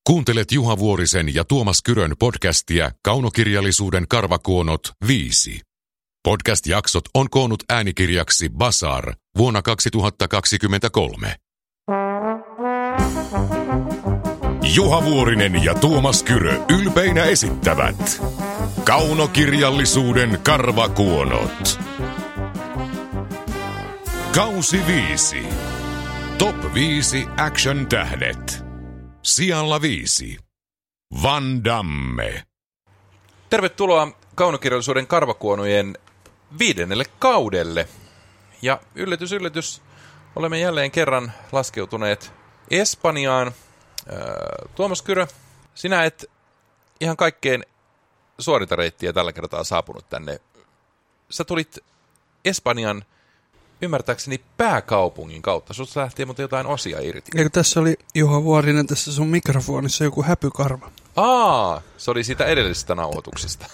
Kuuntelet Juha Vuorisen ja Tuomas Kyrön podcastia Kaunokirjallisuuden karvakuonot 5. Podcast-jaksot on koonnut äänikirjaksi Basar vuonna 2023. Juha Vuorinen ja Tuomas Kyrö ylpeinä esittävät Kaunokirjallisuuden karvakuonot. Kausi 5. Top 5 action-tähdet. Sijalla 5. Van Damme. Tervetuloa Kaunokirjallisuuden karvakuonojen 5. kaudelle. Ja yllätys, olemme jälleen kerran laskeutuneet Espanjaan. Tuomas Kyrö, sinä et ihan kaikkein suorinta reittiä tällä kertaa saapunut tänne. Sä tulit Espanjan ymmärtääkseni pääkaupungin kautta. Sulta lähti mutta jotain osia irti. Eikö tässä oli, Juha Vuorinen, tässä sun mikrofonissa joku häpykarva? Se oli siitä edellisestä nauhoituksesta.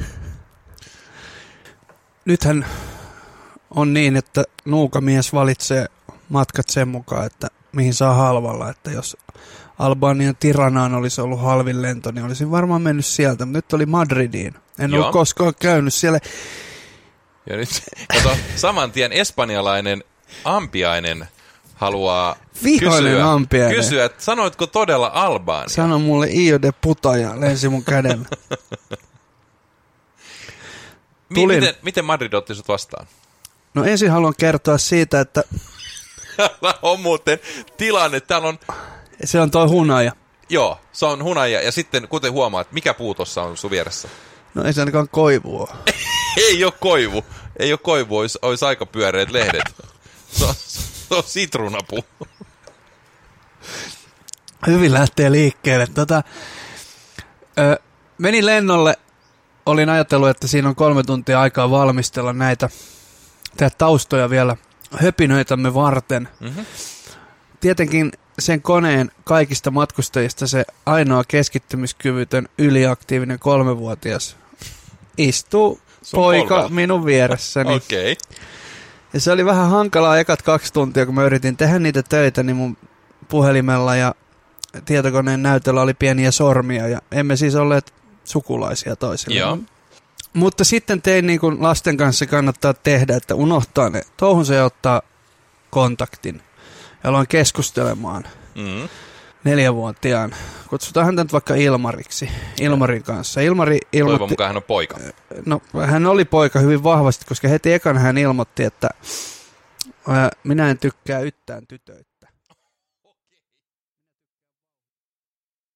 Nythän on niin, että nuukamies valitsee matkat sen mukaan, että mihin saa halvalla. Että jos Albanian Tiranaan olisi ollut halvin lento, niin olisin varmaan mennyt sieltä. Mutta nyt oli Madridiin. En ollut koskaan käynyt siellä. Ja nyt saman tien espanjalainen ampiainen haluaa kysyä, että sanoitko todella Albania? Sano mulle Io de puta ja lensi mun käden. Miten Madrid otti sut vastaan? No ensin haluan kertoa siitä, että täällä on muuten tilanne, täällä on... Se on toi hunaja. Joo, se on hunaja ja sitten kuten huomaat, mikä puu tossa on sun vieressä? No ei se ainakaan koivua. Ei ole koivu, olisi aika pyöreät lehdet. Se on sitruunapuu. Hyvin lähtee liikkeelle. Menin lennolle, olin ajatellut, että siinä on 3 tuntia aikaa valmistella näitä taustoja vielä höpinöitämme varten. Mm-hmm. Tietenkin sen koneen kaikista matkustajista se ainoa keskittymiskyvytön yliaktiivinen 3-vuotias istuu poika minun vieressäni. Okei. Ja se oli vähän hankalaa ekat 2 tuntia, kun mä yritin tehdä niitä töitä, niin mun puhelimella ja tietokoneen näytöllä oli pieniä sormia ja emme siis olleet sukulaisia toisille. Joo. Mutta sitten tein niin kuin lasten kanssa kannattaa tehdä, että unohtaa ne touhunsa ja ottaa kontaktin. Ja aloin keskustelemaan 4-vuotiaan. Kutsutaan häntä nyt vaikka Ilmariksi. Ilmarin kanssa. Ilmari ilmoitti... Toivon mukaan hän on poika. No, hän oli poika hyvin vahvasti, koska heti ekana hän ilmoitti, että minä en tykkää yhtään tytöitä.